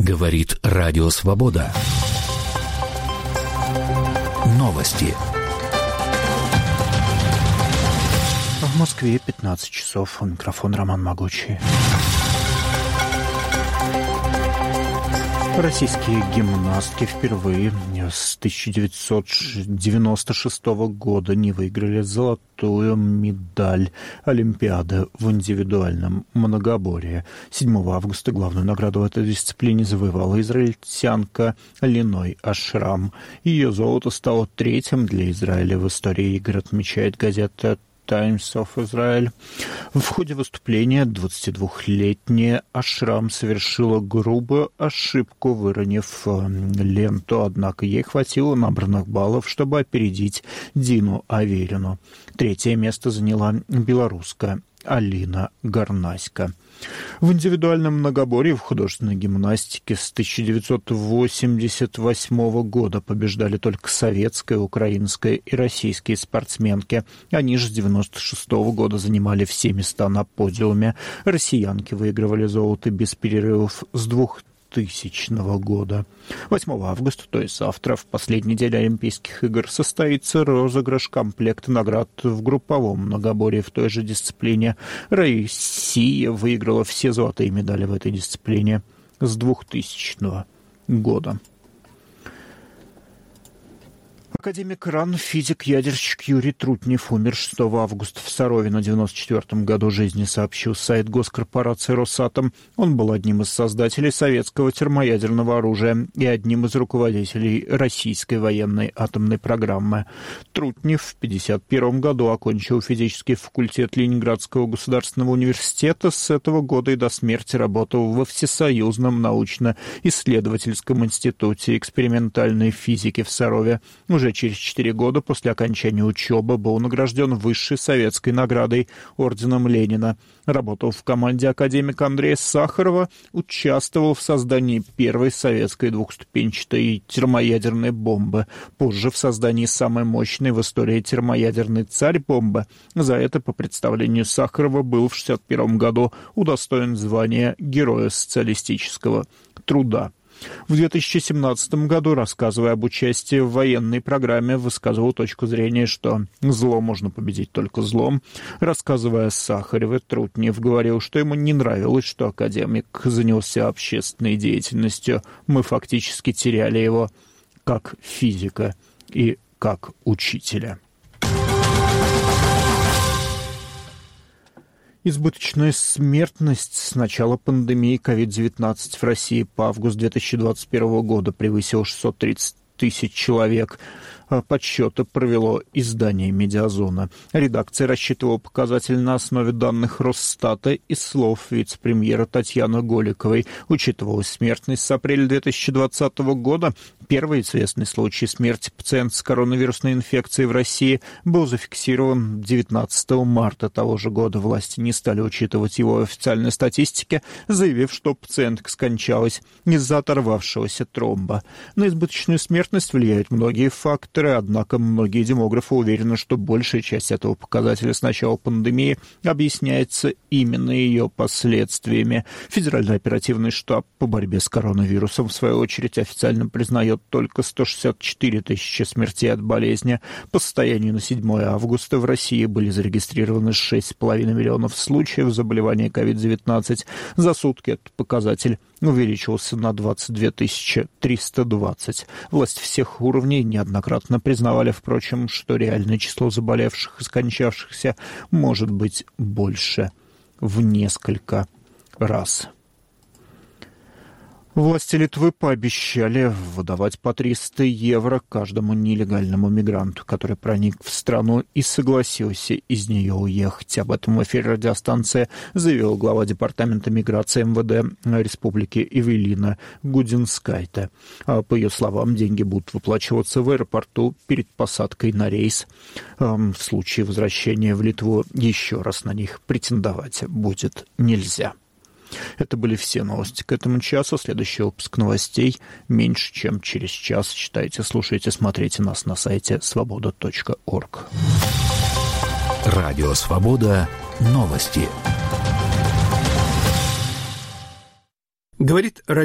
Говорит Радио Свобода. Новости. В Москве 15 часов. У микрофона Роман Могучий. Российские гимнастки впервые с 1996 года не выиграли золотую медаль Олимпиады в индивидуальном многоборье. 7 августа главную награду в этой дисциплине завоевала израильтянка Линой Ашрам. Ее золото стало третьим для Израиля в истории игр, отмечает газета Times of Israel. В ходе выступления 22-летняя Ашрам совершила грубую ошибку, выронив ленту, однако ей хватило набранных баллов, чтобы опередить Дину Аверину. Третье место заняла белорусская Алина Горнаська. В индивидуальном многоборье в художественной гимнастике с 1988 года побеждали только советская, украинская и российские спортсменки. Они же с 1996 года занимали все места на подиуме. Россиянки выигрывали золото без перерывов с 2000 года. 8 августа, то есть завтра, в последний день Олимпийских игр, состоится розыгрыш комплекта наград в групповом многоборье в той же дисциплине. Россия выиграла все золотые медали в этой дисциплине с 2000 года. Академик РАН, физик-ядерщик Юрий Трутнев умер 6 августа в Сарове на 94-м году жизни, сообщил сайт госкорпорации «Росатом». Он был одним из создателей советского термоядерного оружия и одним из руководителей российской военной атомной программы. Трутнев в 1951 году окончил физический факультет Ленинградского государственного университета. С этого года и до смерти работал во Всесоюзном научно-исследовательском институте экспериментальной физики в Сарове. Уже через 4 года после окончания учебы был награжден высшей советской наградой орденом Ленина. Работал в команде академика Андрея Сахарова, участвовал в создании первой советской двухступенчатой термоядерной бомбы, позже в создании самой мощной в истории термоядерной «Царь-бомбы». За это, по представлению Сахарова, был в 1961 году удостоен звания Героя социалистического труда. В 2017 году, рассказывая об участии в военной программе, высказывал точку зрения, что зло можно победить только злом. Рассказывая о Сахареве, Трутнев говорил, что ему не нравилось, что академик занялся общественной деятельностью. Мы фактически теряли его как физика и как учителя. Избыточная смертность с начала пандемии COVID-19 в России по август 2021 года превысила 630 тысяч человек. Подсчеты провело издание «Медиазона». Редакция рассчитывала показатель на основе данных Росстата и слов вице-премьера Татьяны Голиковой. Учитывалась смертность с апреля 2020 года. Первый известный случай смерти пациента с коронавирусной инфекцией в России был зафиксирован 19 марта того же года. Власти не стали учитывать его в официальной статистике, заявив, что пациентка скончалась из-за оторвавшегося тромба. На избыточную смертность влияют многие факторы, однако многие демографы уверены, что большая часть этого показателя с начала пандемии объясняется именно ее последствиями. Федеральный оперативный штаб по борьбе с коронавирусом, в свою очередь, официально признает только 164 тысячи смертей от болезни. По состоянию на 7 августа в России были зарегистрированы 6,5 миллионов случаев заболевания COVID-19. За сутки этот показатель увеличился на 22 320. Власти всех уровней неоднократно признавали, впрочем, что реальное число заболевших и скончавшихся может быть больше в несколько раз. Власти Литвы пообещали выдавать по 300 евро каждому нелегальному мигранту, который проник в страну и согласился из нее уехать. Об этом в эфире радиостанции заявил глава департамента миграции МВД Республики Эвелина Гудинскайте. По ее словам, деньги будут выплачиваться в аэропорту перед посадкой на рейс. В случае возвращения в Литву еще раз на них претендовать будет нельзя. Это были все новости к этому часу. Следующий выпуск новостей меньше, чем через час. Читайте, слушайте, смотрите нас на сайте свобода.орг. Радио «Свобода». Новости. Говорит